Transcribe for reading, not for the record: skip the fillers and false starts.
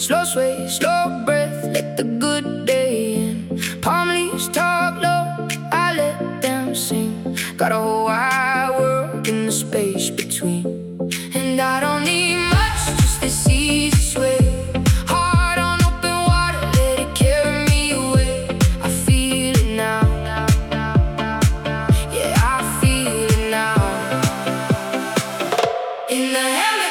Slow sway, slow breath, let the good day in. Palm leaves talk low, I let them sing. Got a whole wide world in the space between. And I don't need much, just this easy sway. Heart on open water, let it carry me away. I feel it now, yeah, I feel it now. In the hand